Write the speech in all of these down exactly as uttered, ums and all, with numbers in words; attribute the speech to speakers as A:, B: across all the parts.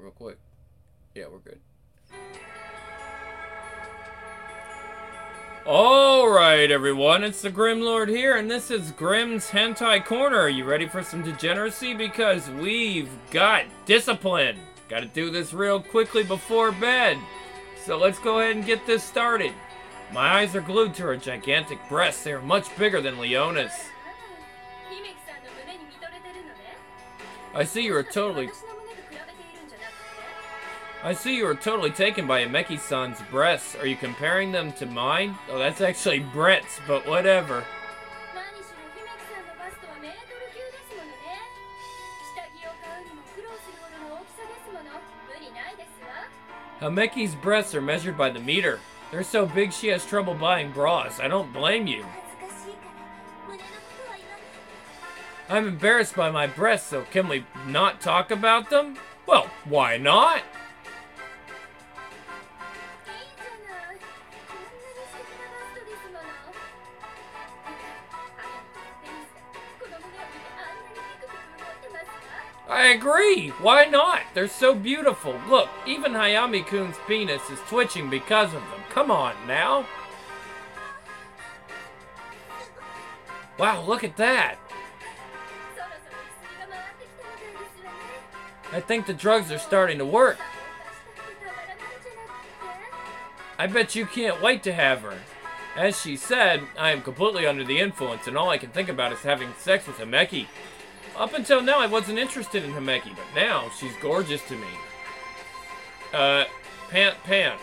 A: real quick. Yeah, we're good. Alright, everyone, it's the Grim Lord here, and this is Grim's Hentai Corner. Are you ready for some degeneracy? Because we've got discipline. Gotta do this real quickly before bed. So let's go ahead and get this started. My eyes are glued to her gigantic breasts. They are much bigger than Leona's. I see you are totally... I see you are totally taken by Himeki-san's breasts. Are you comparing them to mine? Oh, that's actually Brett's, but whatever. Himeki's breasts are measured by the meter. They're so big she has trouble buying bras. I don't blame you. I'm embarrassed by my breasts, so can we not talk about them? Well, why not? I agree! Why not? They're so beautiful. Look, even Hayami-kun's penis is twitching because of them. Come on, now. Wow, look at that. I think the drugs are starting to work. I bet you can't wait to have her. As she said, I am completely under the influence, and all I can think about is having sex with Himeki. Up until now, I wasn't interested in Himeki, but now she's gorgeous to me. Uh, Pant Pant.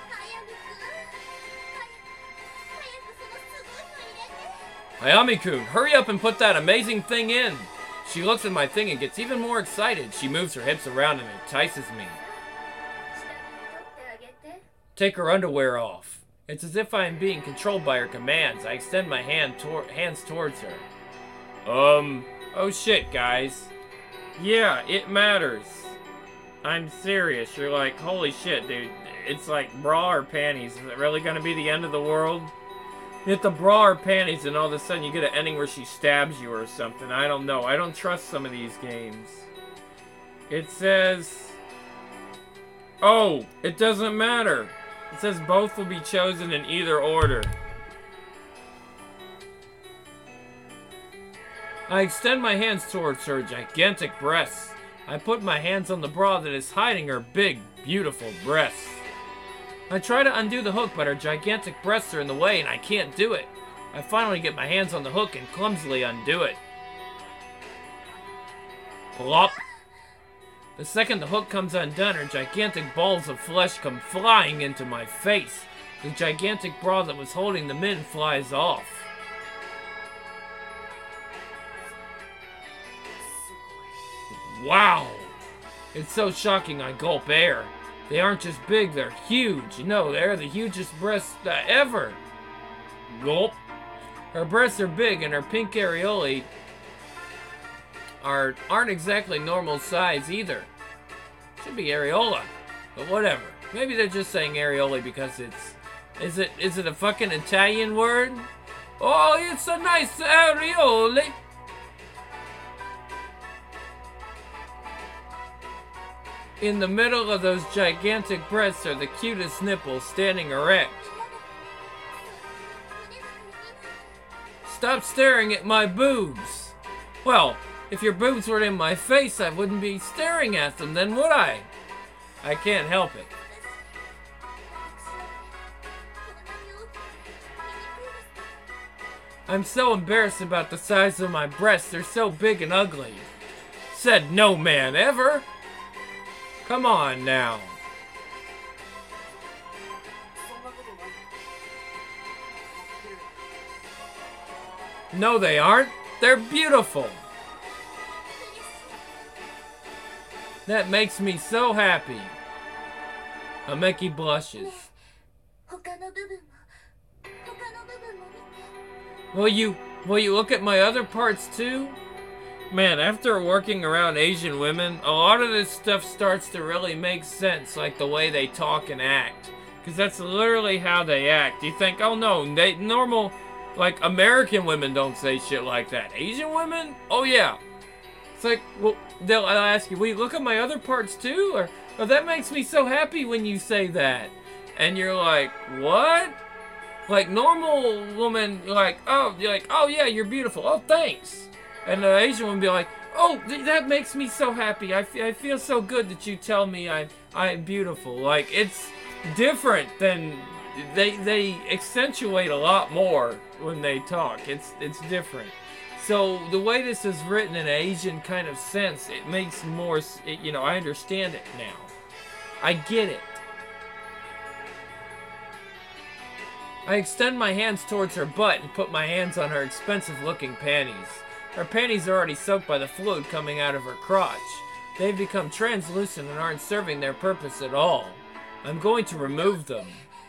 A: Hayami-kun, hurry up and put that amazing thing in. She looks at my thing and gets even more excited. She moves her hips around and entices me. Take her underwear off. It's as if I am being controlled by her commands. I extend my hand tor- hands towards her. Um... Oh shit, guys. Yeah, it matters. I'm serious. You're like, holy shit, dude. It's like bra or panties. Is it really gonna be the end of the world? You hit the bra or panties and all of a sudden you get an ending where she stabs you or something. I don't know. I don't trust some of these games. It says... Oh, it doesn't matter. It says both will be chosen in either order. I extend my hands towards her gigantic breasts. I put my hands on the bra that is hiding her big, beautiful breasts. I try to undo the hook, but her gigantic breasts are in the way and I can't do it. I finally get my hands on the hook and clumsily undo it. Plop. The second the hook comes undone, her gigantic balls of flesh come flying into my face. The gigantic bra that was holding them in flies off. Wow! It's so shocking I gulp air. They aren't just big, they're huge. You know, they're the hugest breasts uh, ever. Gulp. Her breasts are big and her pink areolae are, aren't exactly normal size either. Should be areola, but whatever. Maybe they're just saying areolae because it's... Is it, is it a fucking Italian word? Oh, it's a nice areolae. In the middle of those gigantic breasts are the cutest nipples standing erect. Stop staring at my boobs. Well, if your boobs were in my face, I wouldn't be staring at them, then would I? I can't help it. I'm so embarrassed about the size of my breasts. They're so big and ugly. Said no man ever. Come on now. No, they aren't. They're beautiful. That makes me so happy. Himeki blushes. Will you, will you look at my other parts too? Man, after working around Asian women, a lot of this stuff starts to really make sense, like the way they talk and act. Because that's literally how they act. You think, oh no, they normal, like American women don't say shit like that. Asian women? Oh yeah. It's like, well, they'll I'll ask you, will you look at my other parts too? Or Oh, that makes me so happy when you say that. And you're like, what? Like, normal woman, like, oh, you're like, oh, yeah, you're beautiful. Oh, thanks. And the Asian woman be like, oh, th that makes me so happy. I, f I feel so good that you tell me I, I'm beautiful. Like, it's different than... They, they accentuate a lot more when they talk. It's, it's different. So, the way this is written in an Asian kind of sense, it makes more... It, you know, I understand it now. I get it. I extend my hands towards her butt and put my hands on her expensive-looking panties. Her panties are already soaked by the fluid coming out of her crotch. They've become translucent and aren't serving their purpose at all. I'm going to remove them.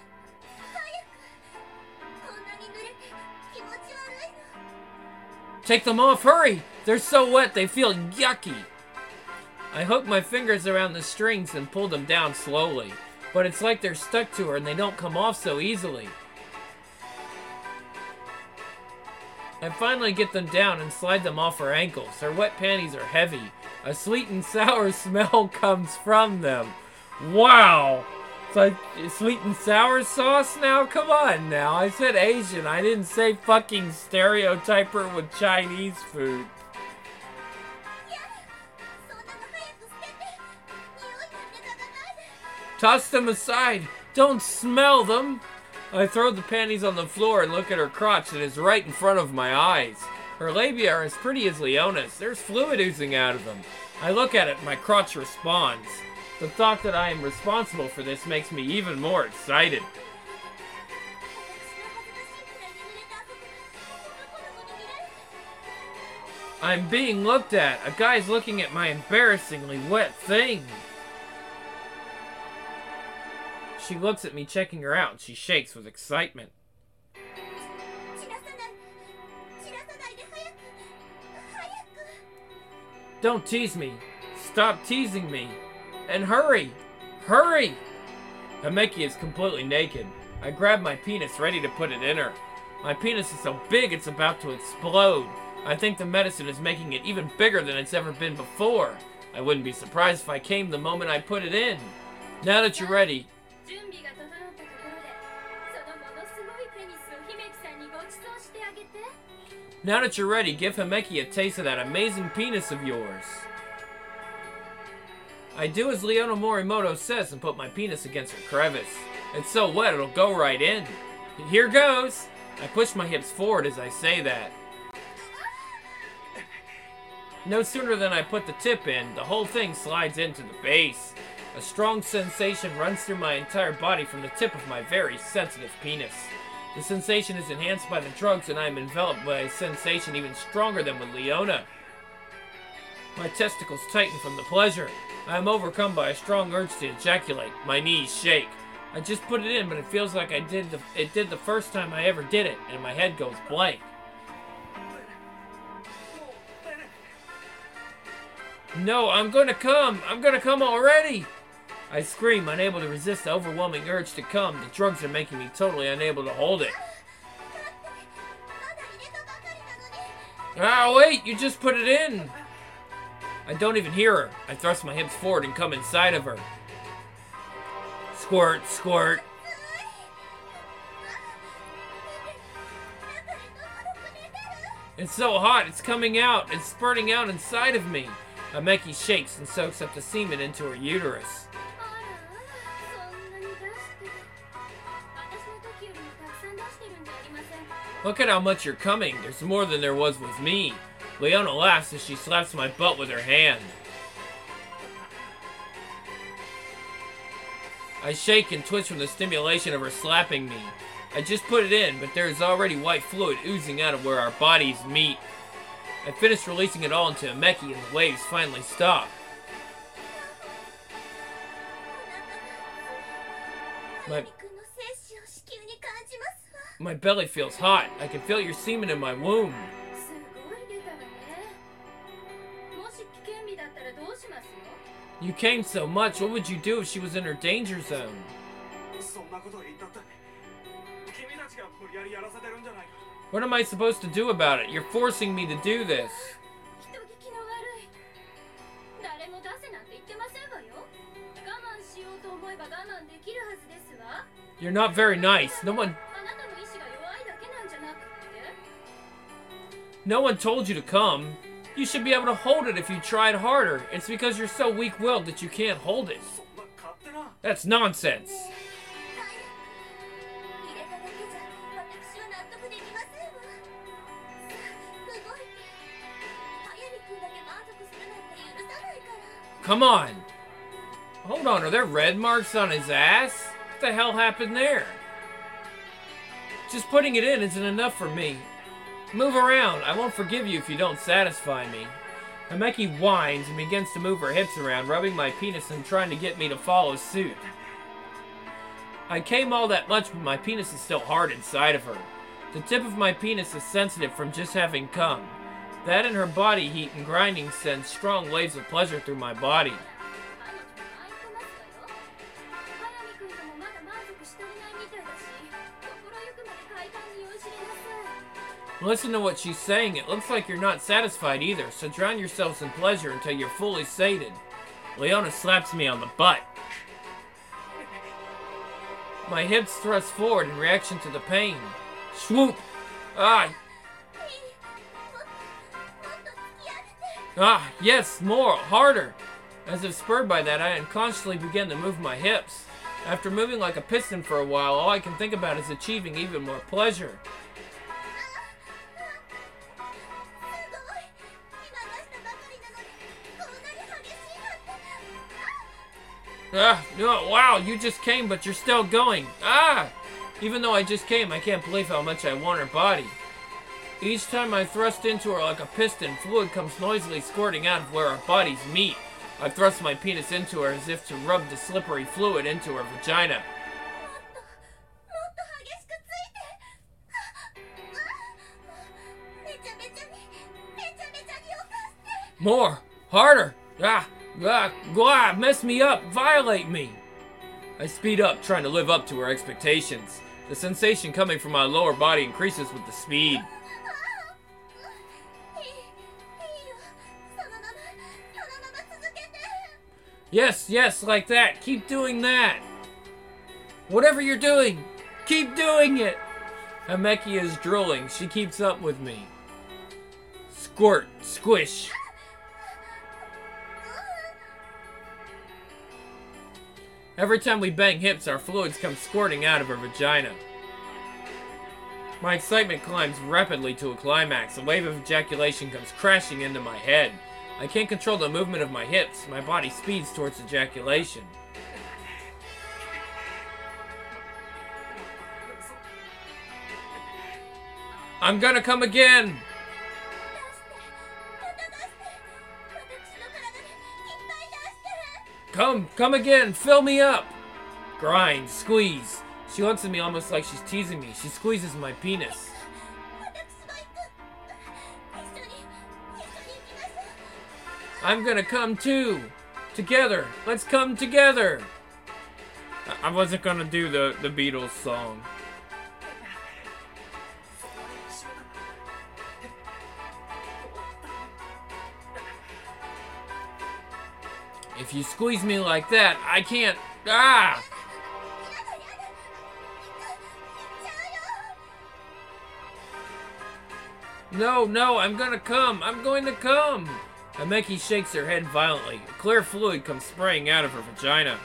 A: Take them off, hurry! They're so wet they feel yucky. I hook my fingers around the strings and pull them down slowly, but it's like they're stuck to her and they don't come off so easily. I finally get them down and slide them off her ankles. Her wet panties are heavy. A sweet and sour smell comes from them. Wow! It's like sweet and sour sauce now? Come on now. I said Asian. I didn't say fucking stereotype her with Chinese food. Toss them aside. Don't smell them. I throw the panties on the floor and look at her crotch that is right in front of my eyes. Her labia are as pretty as Leona's. There's fluid oozing out of them. I look at it and my crotch responds. The thought that I am responsible for this makes me even more excited. I'm being looked at. A guy's looking at my embarrassingly wet thing. She looks at me, checking her out, and she shakes with excitement. Don't tease me. Stop teasing me. And hurry. Hurry! Himeki is completely naked. I grab my penis, ready to put it in her. My penis is so big it's about to explode. I think the medicine is making it even bigger than it's ever been before. I wouldn't be surprised if I came the moment I put it in. Now that you're ready... Now that you're ready, give Himeki a taste of that amazing penis of yours. I do as Leona Morimoto says and put my penis against her crevice. It's so wet it'll go right in. Here goes! I push my hips forward as I say that. No sooner than I put the tip in, the whole thing slides into the base. A strong sensation runs through my entire body from the tip of my very sensitive penis. The sensation is enhanced by the drugs and I am enveloped by a sensation even stronger than with Leona. My testicles tighten from the pleasure. I am overcome by a strong urge to ejaculate. My knees shake. I just put it in, but it feels like I did the, it did the first time I ever did it, and my head goes blank. No, I'm gonna come! I'm gonna come already! I scream, unable to resist the overwhelming urge to come. The drugs are making me totally unable to hold it. Ah, wait! You just put it in! I don't even hear her. I thrust my hips forward and come inside of her. Squirt, squirt. It's so hot, it's coming out. It's spurting out inside of me. Himeki shakes and soaks up the semen into her uterus. Look at how much you're coming. There's more than there was with me. Leona laughs as she slaps my butt with her hand. I shake and twitch from the stimulation of her slapping me. I just put it in, but there is already white fluid oozing out of where our bodies meet. I finish releasing it all into Himeki and the waves finally stop. My, my belly feels hot. I can feel your semen in my womb. You came so much. What would you do if she was in her danger zone? What am I supposed to do about it? You're forcing me to do this. You're not very nice. No one... No one told you to come. You should be able to hold it if you tried harder. It's because you're so weak-willed that you can't hold it. That's nonsense. Come on. Hold on, are there red marks on his ass? What the hell happened there? Just putting it in isn't enough for me. Move around. I won't forgive you if you don't satisfy me. Himeki whines and begins to move her hips around, rubbing my penis and trying to get me to follow suit. I came all that much, but my penis is still hard inside of her. The tip of my penis is sensitive from just having come. That and her body heat and grinding sends strong waves of pleasure through my body. Listen to what she's saying. It looks like you're not satisfied either, so drown yourselves in pleasure until you're fully sated. Leona slaps me on the butt. My hips thrust forward in reaction to the pain. Swoop! Ah! Ah, yes, more, harder! As if spurred by that, I unconsciously began to move my hips. After moving like a piston for a while, all I can think about is achieving even more pleasure. Ah, no, wow, you just came, but you're still going. Ah! Even though I just came, I can't believe how much I want her body. Each time I thrust into her like a piston, fluid comes noisily squirting out of where our bodies meet. I thrust my penis into her as if to rub the slippery fluid into her vagina. More! Harder! Ah! Ah! Ah! Mess me up! Violate me! I speed up, trying to live up to her expectations. The sensation coming from my lower body increases with the speed. Yes, yes, like that. Keep doing that. Whatever you're doing, keep doing it. Himeki is drooling. She keeps up with me. Squirt, squish. Every time we bang hips, our fluids come squirting out of her vagina. My excitement climbs rapidly to a climax. A wave of ejaculation comes crashing into my head. I can't control the movement of my hips. My body speeds towards ejaculation. I'm gonna come again! Come, come again, fill me up! Grind, squeeze. She looks at me almost like she's teasing me. She squeezes my penis. I'm gonna come too! Together! Let's come together! I wasn't gonna do the, the Beatles song. If you squeeze me like that, I can't... Ah! No, no, I'm gonna come. I'm going to come. Himeki shakes her head violently. A clear fluid comes spraying out of her vagina.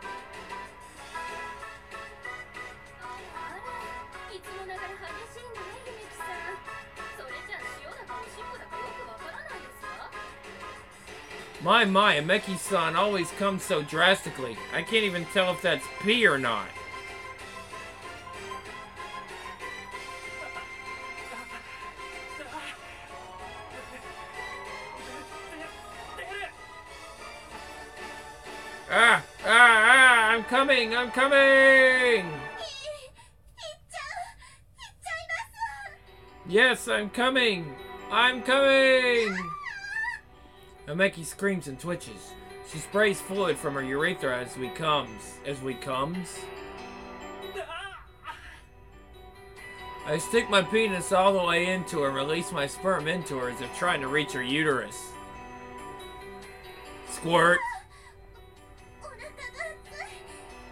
A: My, my, Himeki-san always comes so drastically. I can't even tell if that's pee or not. Ah! Ah! Ah! I'm coming! I'm coming! Yes, I'm coming! I'm coming! Himeki screams and twitches. She sprays fluid from her urethra as we comes. As we comes? I stick my penis all the way into her and release my sperm into her as if trying to reach her uterus. Squirt!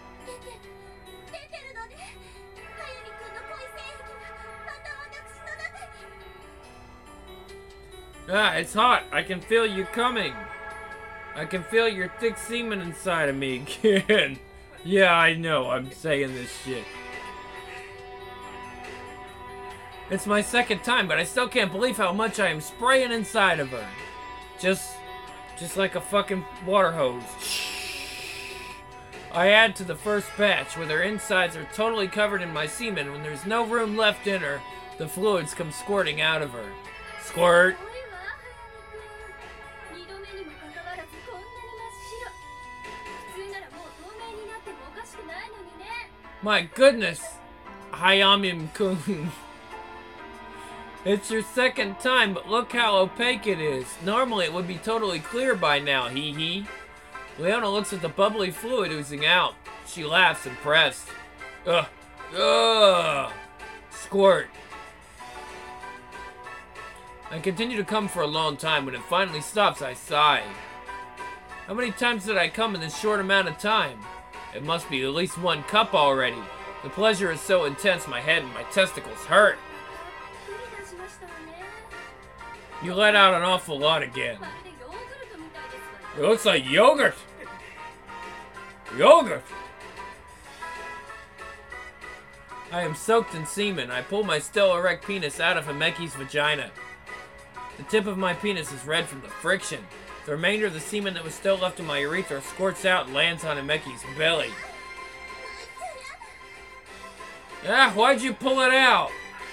A: Ah, it's hot. I can feel you coming. I can feel your thick semen inside of me again. Yeah, I know. I'm saying this shit. It's my second time, but I still can't believe how much I am spraying inside of her. Just, just like a fucking water hose. I add to the first batch, where their insides are totally covered in my semen. When there's no room left in her, the fluids come squirting out of her. Squirt. My goodness, Hayami-kun. It's your second time, but look how opaque it is. Normally it would be totally clear by now, hee hee. Leona looks at the bubbly fluid oozing out. She laughs, impressed. Ugh. Ugh. Squirt. I continue to come for a long time. When it finally stops, I sigh. How many times did I come in this short amount of time? It must be at least one cup already. The pleasure is so intense, my head and my testicles hurt. You let out an awful lot again. It looks like yogurt. Yogurt. I am soaked in semen. I pull my still erect penis out of Himeki's vagina. The tip of my penis is red from the friction. The remainder of the semen that was still left in my urethra squirts out and lands on Himeki's belly. Ah, why'd you pull it out?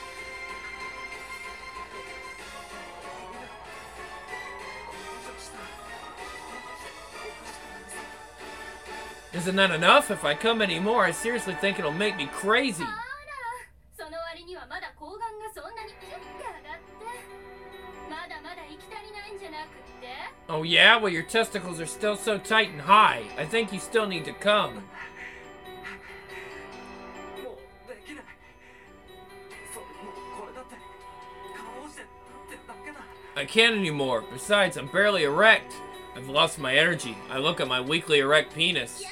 A: Isn't that enough? If I come anymore, I seriously think it'll make me crazy. Oh yeah? Well, your testicles are still so tight and high. I think you still need to come. I can't anymore. Besides, I'm barely erect. I've lost my energy. I look at my weakly erect penis.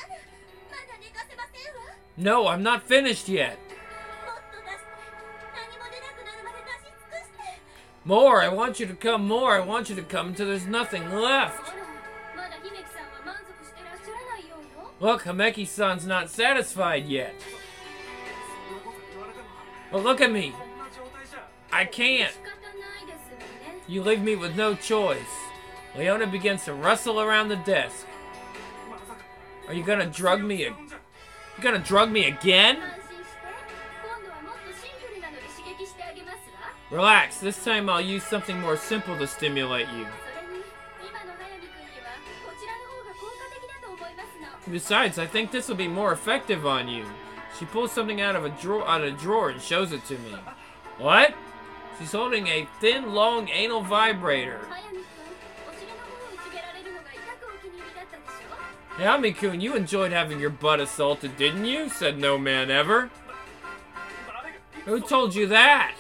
A: No, I'm not finished yet. More, I want you to come more. I want you to come until there's nothing left. Look, Himeki-san's not satisfied yet. Well, look at me. I can't. You leave me with no choice. Leona begins to rustle around the desk. Are you gonna drug me? A- you gonna drug me again? Relax. This time I'll use something more simple to stimulate you. Besides, I think this will be more effective on you. She pulls something out of a drawer, out of a drawer, and shows it to me. What? She's holding a thin, long anal vibrator. Hayami-kun, you enjoyed having your butt assaulted, didn't you? Said no man ever. Who told you that?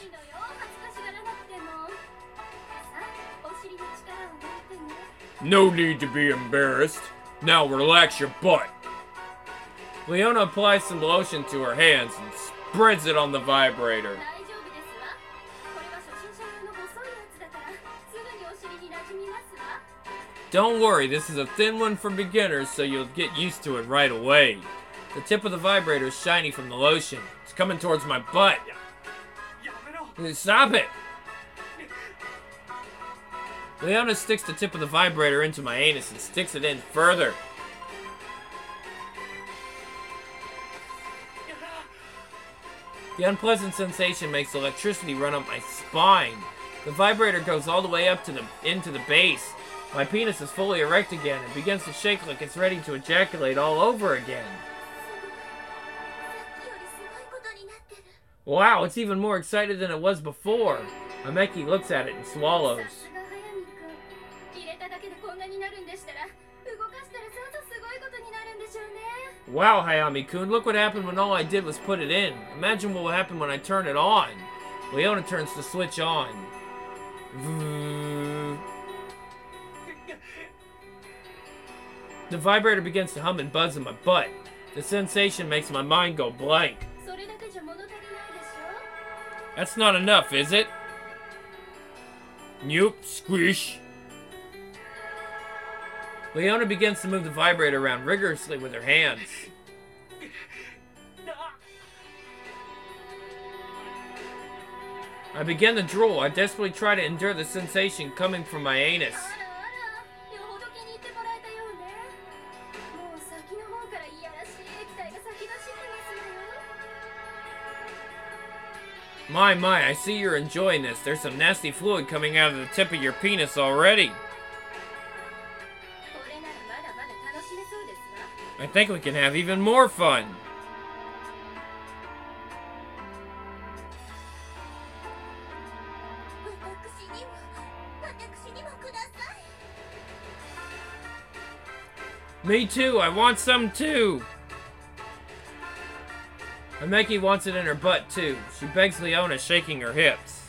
A: No need to be embarrassed. Now relax your butt. Leona applies some lotion to her hands and spreads it on the vibrator. Don't worry, this is a thin one for beginners, so you'll get used to it right away. The tip of the vibrator is shiny from the lotion. It's coming towards my butt. Stop it! Leona sticks the tip of the vibrator into my anus and sticks it in further. The unpleasant sensation makes electricity run up my spine. The vibrator goes all the way up to the into the base. My penis is fully erect again and begins to shake like it's ready to ejaculate all over again. Wow, it's even more excited than it was before. Himeki looks at it and swallows. Wow, Hayami-kun, look what happened when all I did was put it in. Imagine what will happen when I turn it on. Leona turns the switch on. The vibrator begins to hum and buzz in my butt. The sensation makes my mind go blank. That's not enough, is it? Nope, squish. Leona begins to move the vibrator around rigorously with her hands. I begin to drool. I desperately try to endure the sensation coming from my anus. My, my, I see you're enjoying this. There's some nasty fluid coming out of the tip of your penis already. I think we can have even more fun. Me too, I want some too. Himeki wants it in her butt too. She begs Leona, shaking her hips.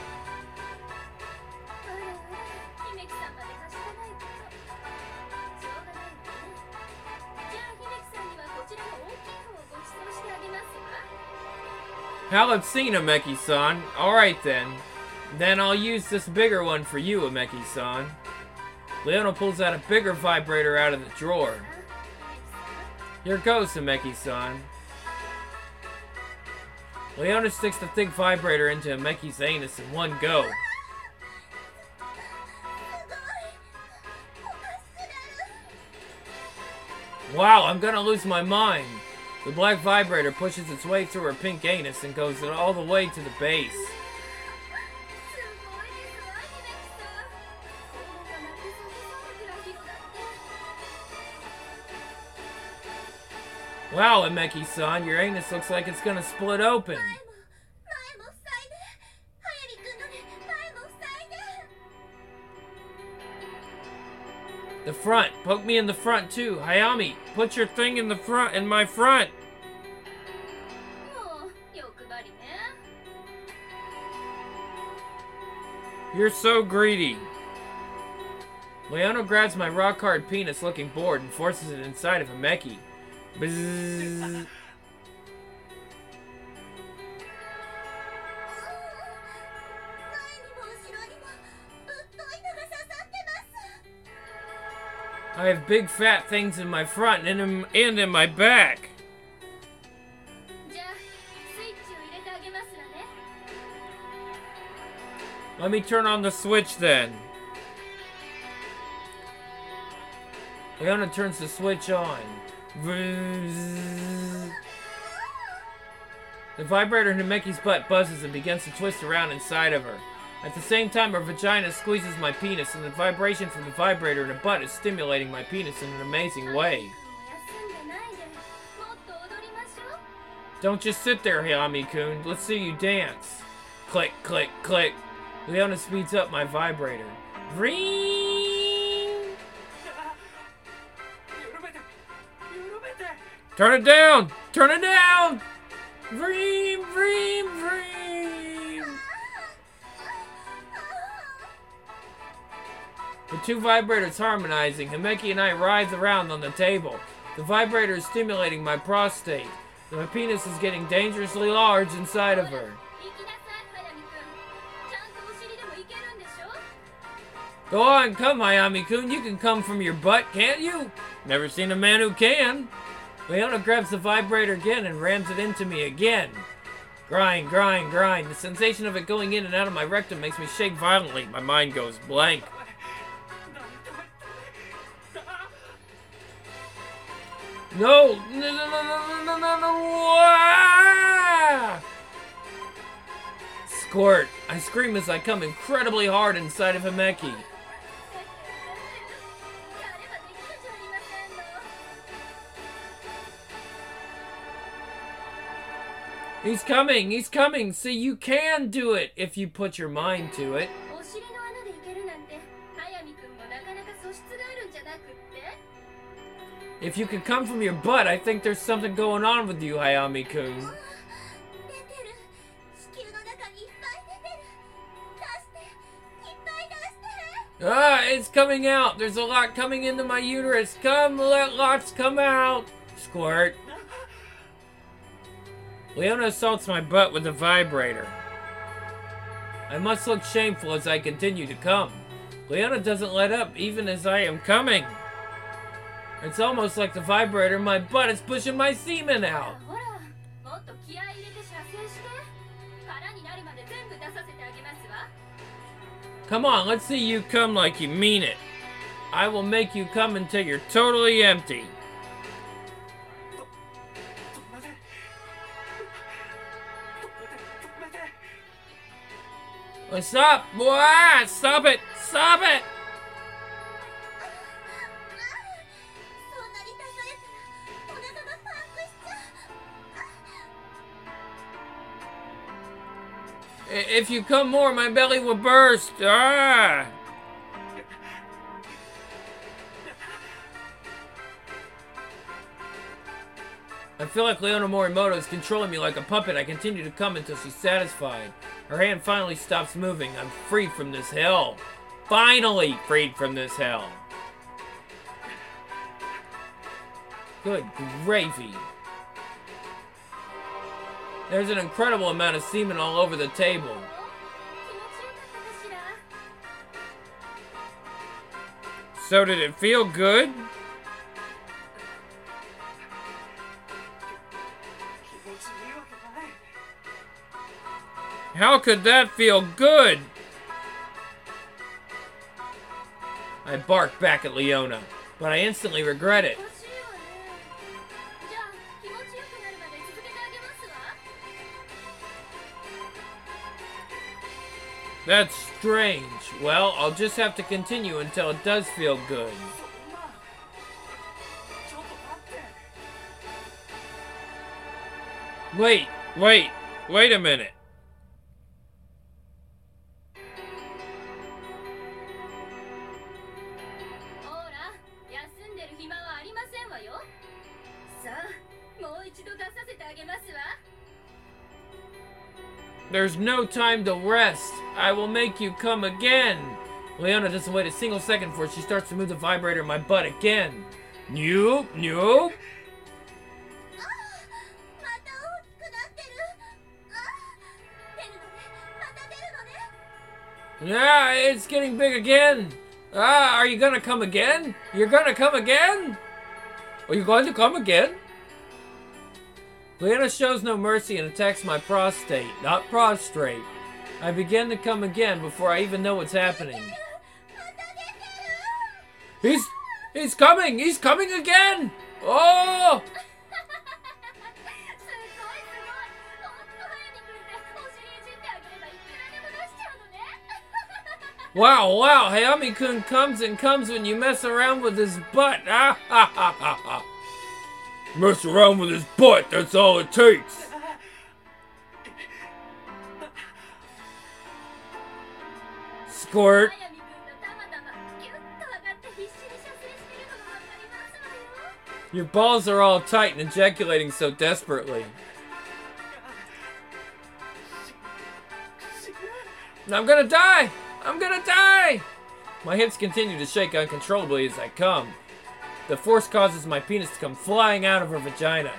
A: How obscene, Himeki-san. Alright then. Then I'll use this bigger one for you, Himeki-san. Leona pulls out a bigger vibrator out of the drawer. Here goes, Himeki-san. Leona sticks the thick vibrator into Himeki's anus in one go. Wow, I'm gonna lose my mind. The black vibrator pushes its way through her pink anus and goes all the way to the base. Wow, Himeki-san, your anus looks like it's gonna split open. The front. Poke me in the front too. Hayami, put your thing in the front, in my front. You're so greedy. Leona grabs my rock-hard penis looking bored and forces it inside of Himeki. Bzzz. I have big fat things in my front and in, and in my back. Let me turn on the switch then. Leona turns the switch on. The vibrator in Himeki's butt buzzes and begins to twist around inside of her. At the same time, her vagina squeezes my penis, and the vibration from the vibrator in her butt is stimulating my penis in an amazing way. Don't just sit there, Hayami-kun. Let's see you dance. Click, click, click. Leona speeds up my vibrator. Ring! Turn it down! Turn it down! Vreem, vreem, vreem! The two vibrators harmonizing, Himeki and I writhe around on the table. The vibrator is stimulating my prostate. My penis is getting dangerously large inside of her. Go on, come, Hayami-kun. You can come from your butt, can't you? Never seen a man who can. Leona grabs the vibrator again and rams it into me again. Grind, grind, grind. The sensation of it going in and out of my rectum makes me shake violently. My mind goes blank. No! No, no, no, no, no, no, no! Ah! Squirt. I scream as I come incredibly hard inside of Himeki. He's coming! He's coming! See, you can do it if you put your mind to it. If you can come from your butt, I think there's something going on with you, Hayami-kun. Ah, it's coming out! There's a lot coming into my uterus! Come, let lots come out! Squirt. Leona assaults my butt with a vibrator. I must look shameful as I continue to come. Leona doesn't let up even as I am coming. It's almost like the vibrator in my butt is pushing my semen out. Come on, let's see you come like you mean it. I will make you come until you're totally empty. Well, stop! Boy, stop it! Stop it! If you come more, my belly will burst. Ah! I feel like Leona Morimoto is controlling me like a puppet. I continue to come until she's satisfied. Her hand finally stops moving. I'm free from this hell. Finally freed from this hell. Good gravy. There's an incredible amount of semen all over the table. So did it feel good? How could that feel good? I bark back at Leona, but I instantly regret it. That's strange. Well, I'll just have to continue until it does feel good. Wait, wait, wait a minute. There's no time to rest. I will make you come again. Leona doesn't wait a single second before she starts to move the vibrator in my butt again. Nope, nope. Yeah, it's getting big again. Ah, are you gonna come again? You're gonna come again? Are you going to come again? Leona shows no mercy and attacks my prostate, not prostrate. I begin to come again before I even know what's happening. He's, he's coming! He's coming again! Oh! Wow, wow, Hayami-kun comes and comes when you mess around with his butt. Ah, ha, ha, ha, ha. Mess around with his butt, that's all it takes. Squirt. Your balls are all tight and ejaculating so desperately. I'm gonna die! I'm gonna die! My hips continue to shake uncontrollably as I come. The force causes my penis to come flying out of her vagina.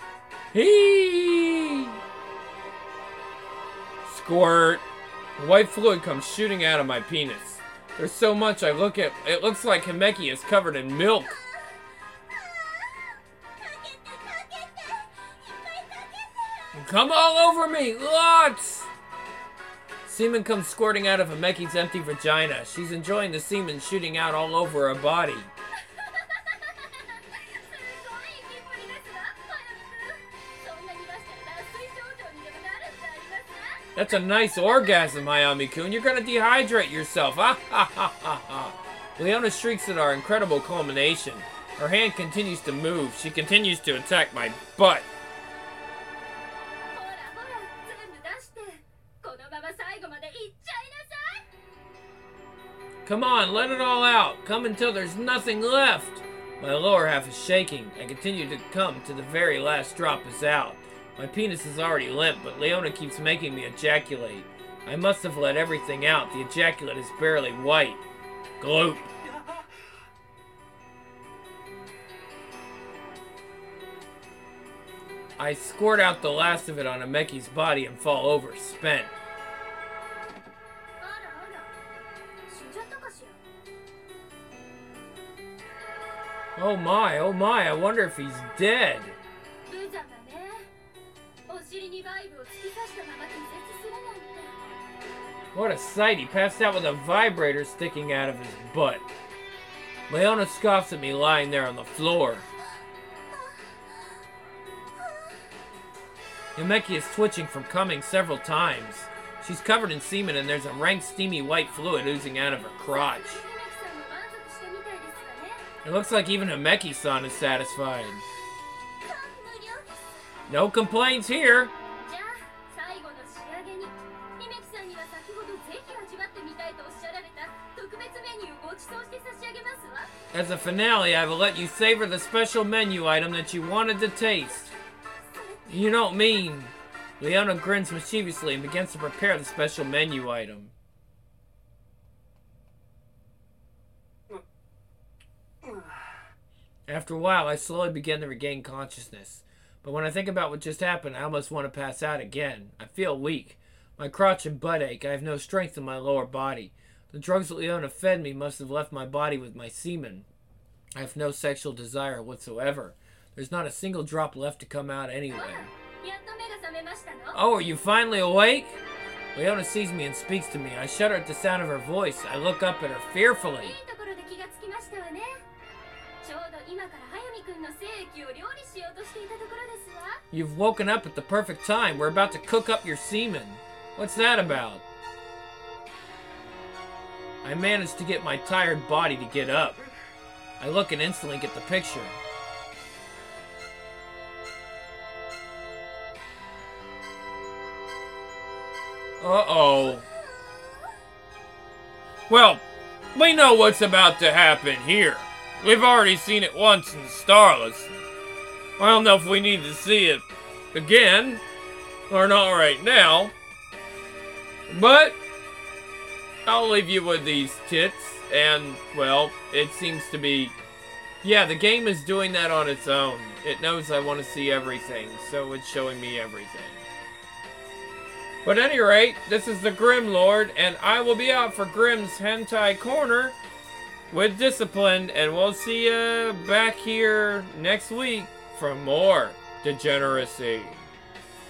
A: Hee! Squirt. White fluid comes shooting out of my penis. There's so much I look at. It looks like Himeki is covered in milk. Come all over me! Lots! Semen comes squirting out of Himeki's empty vagina. She's enjoying the semen shooting out all over her body. That's a nice orgasm, Hayami-kun. You're gonna dehydrate yourself. Ah, ha, ha, ha, ha. Leona shrieks at our incredible culmination. Her hand continues to move. She continues to attack my butt. Come on, let it all out. Come until there's nothing left. My lower half is shaking. I continue to come to the very last drop is out. My penis is already limp, but Leona keeps making me ejaculate. I must have let everything out. The ejaculate is barely white. Gloop. I squirt out the last of it on Himeki's body and fall over, spent. Oh my, oh my, I wonder if he's dead. What a sight, he passed out with a vibrator sticking out of his butt. Leona scoffs at me lying there on the floor. Yumeki is twitching from coming several times. She's covered in semen and there's a rank steamy white fluid oozing out of her crotch. It looks like even Himeki-san is satisfied. No complaints here. As a finale, I will let you savor the special menu item that you wanted to taste. You don't mean... Leona grins mischievously and begins to prepare the special menu item. After a while, I slowly begin to regain consciousness. But when I think about what just happened, I almost want to pass out again. I feel weak. My crotch and butt ache. I have no strength in my lower body. The drugs that Leona fed me must have left my body with my semen. I have no sexual desire whatsoever. There's not a single drop left to come out anyway. Oh, are you finally awake? Leona sees me and speaks to me. I shudder at the sound of her voice. I look up at her fearfully. You've woken up at the perfect time. We're about to cook up your semen. What's that about? I managed to get my tired body to get up. I look and instantly get the picture. Uh-oh. Well, we know what's about to happen here. We've already seen it once in Starless. I don't know if we need to see it again, or not right now. But I'll leave you with these tits, and, well, it seems to be... Yeah, the game is doing that on its own. It knows I want to see everything, so it's showing me everything. But at any rate, this is the Grim Lord, and I will be out for Grim's Hentai Corner with Disciplined, and we'll see you back here next week for more degeneracy.